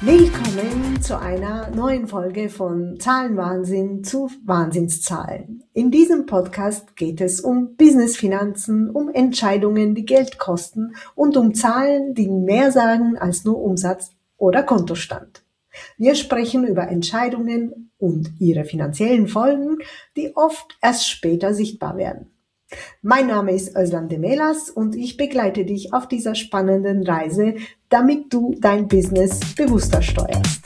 Willkommen zu einer neuen Folge von Zahlenwahnsinn zu Wahnsinnszahlen. In diesem Podcast geht es um Business-Finanzen, um Entscheidungen, die Geld kosten und um Zahlen, die mehr sagen als nur Umsatz oder Kontostand. Wir sprechen über Entscheidungen und ihre finanziellen Folgen, die oft erst später sichtbar werden. Mein Name ist Özlem Demelas und ich begleite dich auf dieser spannenden Reise, damit du dein Business bewusster steuerst.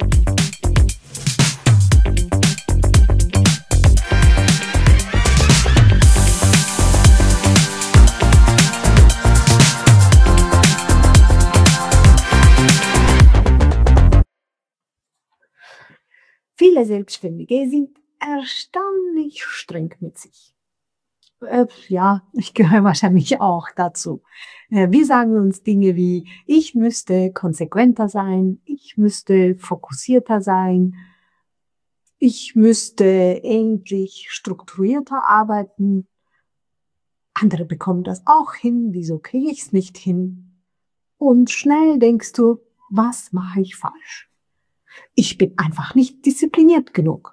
Viele Selbstständige sind erstaunlich streng mit sich. Ja, ich gehöre wahrscheinlich auch dazu. Wir sagen uns Dinge wie, ich müsste konsequenter sein, ich müsste fokussierter sein, ich müsste endlich strukturierter arbeiten. Andere bekommen das auch hin, wieso kriege ich es nicht hin? Und schnell denkst du, was mache ich falsch? Ich bin einfach nicht diszipliniert genug.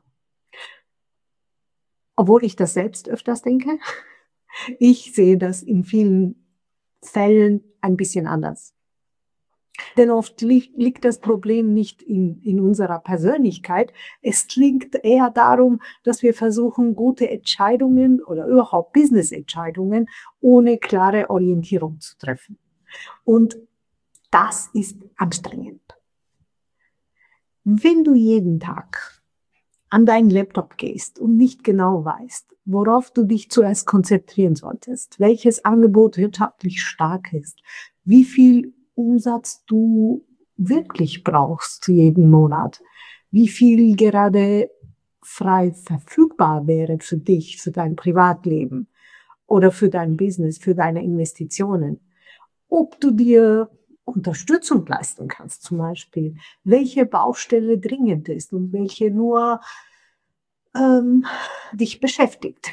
Obwohl ich das selbst öfters denke. Ich sehe das in vielen Fällen ein bisschen anders. Denn oft liegt das Problem nicht in unserer Persönlichkeit. Es liegt eher darum, dass wir versuchen, gute Entscheidungen oder überhaupt Business-Entscheidungen ohne klare Orientierung zu treffen. Und das ist anstrengend. Wenn du jeden Tag an deinen Laptop gehst und nicht genau weißt, worauf du dich zuerst konzentrieren solltest, welches Angebot wirtschaftlich stark ist, wie viel Umsatz du wirklich brauchst jeden Monat, wie viel gerade frei verfügbar wäre für dich, für dein Privatleben oder für dein Business, für deine Investitionen, ob du dir Unterstützung leisten kannst, zum Beispiel, welche Baustelle dringend ist und welche nur dich beschäftigt.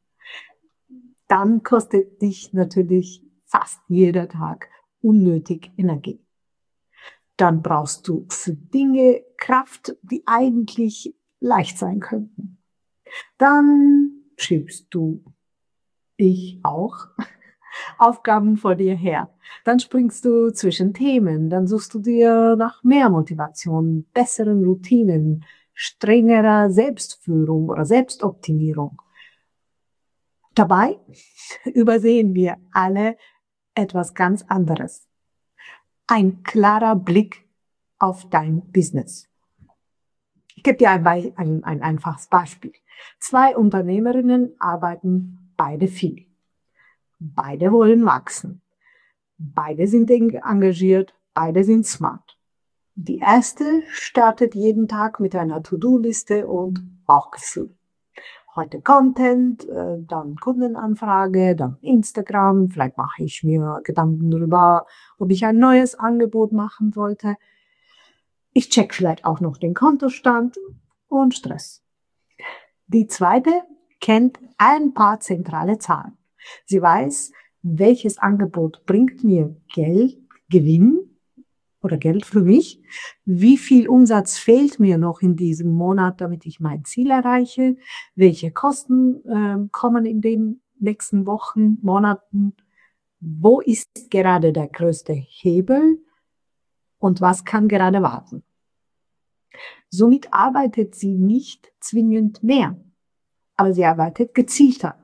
Dann kostet dich natürlich fast jeder Tag unnötig Energie. Dann brauchst du für Dinge Kraft, die eigentlich leicht sein könnten. Dann schiebst du, ich auch, Aufgaben vor dir her. Dann springst du zwischen Themen, dann suchst du dir nach mehr Motivation, besseren Routinen, strengerer Selbstführung oder Selbstoptimierung. Dabei übersehen wir alle etwas ganz anderes. Ein klarer Blick auf dein Business. Ich gebe dir ein einfaches Beispiel. 2 Unternehmerinnen arbeiten beide viel. Beide wollen wachsen. Beide sind engagiert, beide sind smart. Die erste startet jeden Tag mit einer To-Do-Liste und Bauchgefühl. Heute Content, dann Kundenanfrage, dann Instagram. Vielleicht mache ich mir Gedanken darüber, ob ich ein neues Angebot machen sollte. Ich check vielleicht auch noch den Kontostand und Stress. Die zweite kennt ein paar zentrale Zahlen. Sie weiß, welches Angebot bringt mir Geld, Gewinn oder Geld für mich, wie viel Umsatz fehlt mir noch in diesem Monat, damit ich mein Ziel erreiche, welche Kosten kommen in den nächsten Wochen, Monaten, wo ist gerade der größte Hebel und was kann gerade warten. Somit arbeitet sie nicht zwingend mehr, aber sie arbeitet gezielter.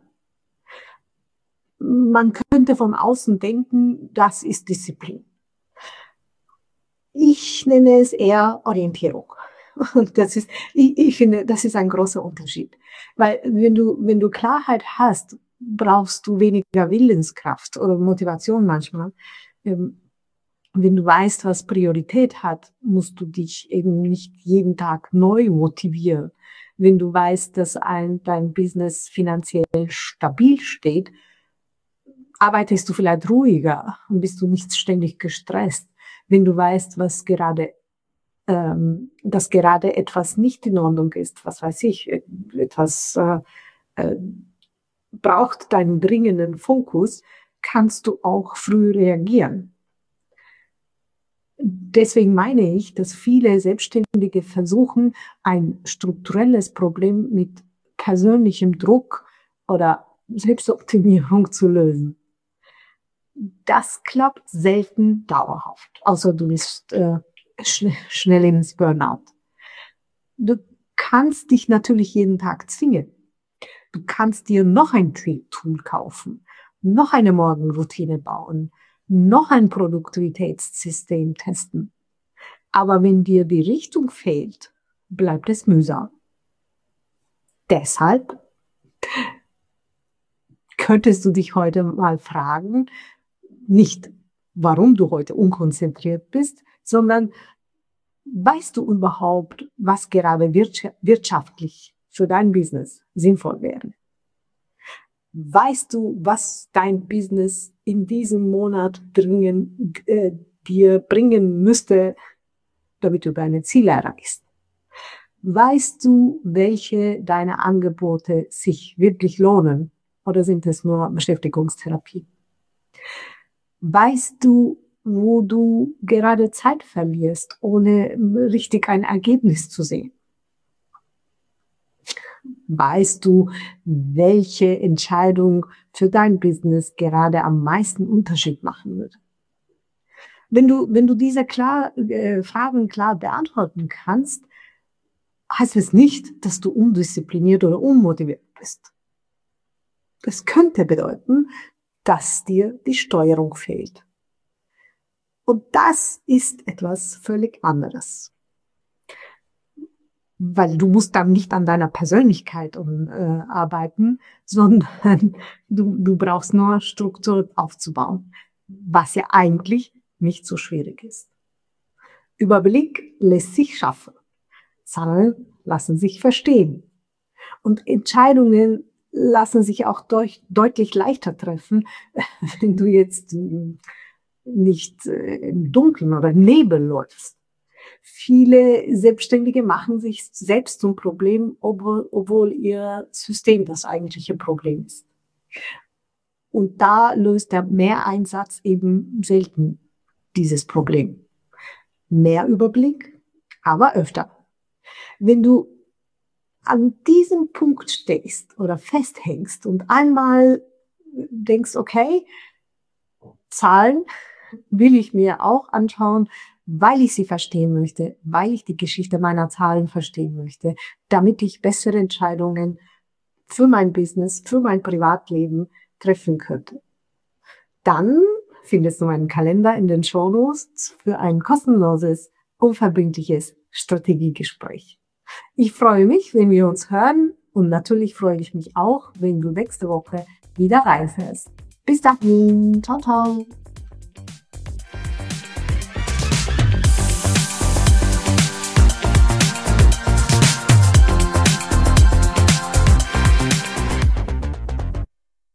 Man könnte von außen denken, das ist Disziplin. Ich nenne es eher Orientierung. Und ich finde, das ist ein großer Unterschied. Weil wenn du Klarheit hast, brauchst du weniger Willenskraft oder Motivation manchmal. Wenn du weißt, was Priorität hat, musst du dich eben nicht jeden Tag neu motivieren. Wenn du weißt, dass dein Business finanziell stabil steht, arbeitest du vielleicht ruhiger und bist du nicht ständig gestresst. Wenn du weißt, dass gerade etwas nicht in Ordnung ist, was weiß ich, etwas braucht deinen dringenden Fokus, kannst du auch früh reagieren. Deswegen meine ich, dass viele Selbstständige versuchen, ein strukturelles Problem mit persönlichem Druck oder Selbstoptimierung zu lösen. Das klappt selten dauerhaft, außer du bist schnell ins Burnout. Du kannst dich natürlich jeden Tag zwingen. Du kannst dir noch ein Tool kaufen, noch eine Morgenroutine bauen, noch ein Produktivitätssystem testen. Aber wenn dir die Richtung fehlt, bleibt es mühsam. Deshalb könntest du dich heute mal fragen, nicht warum du heute unkonzentriert bist, sondern weißt du überhaupt, was gerade wirtschaftlich für dein Business sinnvoll wäre? Weißt du, was dein Business in diesem Monat dringend dir bringen müsste, damit du deine Ziele erreichst? Weißt du, welche deiner Angebote sich wirklich lohnen oder sind es nur Beschäftigungstherapie? Weißt du, wo du gerade Zeit verlierst, ohne richtig ein Ergebnis zu sehen? Weißt du, welche Entscheidung für dein Business gerade am meisten Unterschied machen würde? Wenn du diese Fragen klar beantworten kannst, heißt es nicht, dass du undiszipliniert oder unmotiviert bist. Das könnte bedeuten, dass dir die Steuerung fehlt. Und das ist etwas völlig anderes. Weil du musst dann nicht an deiner Persönlichkeit arbeiten, sondern du brauchst nur Struktur aufzubauen, was ja eigentlich nicht so schwierig ist. Überblick lässt sich schaffen. Zahlen lassen sich verstehen. Und Entscheidungen lassen sich auch deutlich leichter treffen, wenn du jetzt nicht im Dunkeln oder Nebel läufst. Viele Selbstständige machen sich selbst zum Problem, obwohl ihr System das eigentliche Problem ist. Und da löst der Mehreinsatz eben selten dieses Problem. Mehr Überblick, aber öfter. Wenn du an diesem Punkt stehst oder festhängst und einmal denkst, okay, Zahlen will ich mir auch anschauen, weil ich sie verstehen möchte, weil ich die Geschichte meiner Zahlen verstehen möchte, damit ich bessere Entscheidungen für mein Business, für mein Privatleben treffen könnte. Dann findest du meinen Kalender in den Shownotes für ein kostenloses, unverbindliches Strategiegespräch. Ich freue mich, wenn wir uns hören und natürlich freue ich mich auch, wenn du nächste Woche wieder reinfährst. Bis dahin, ciao, ciao.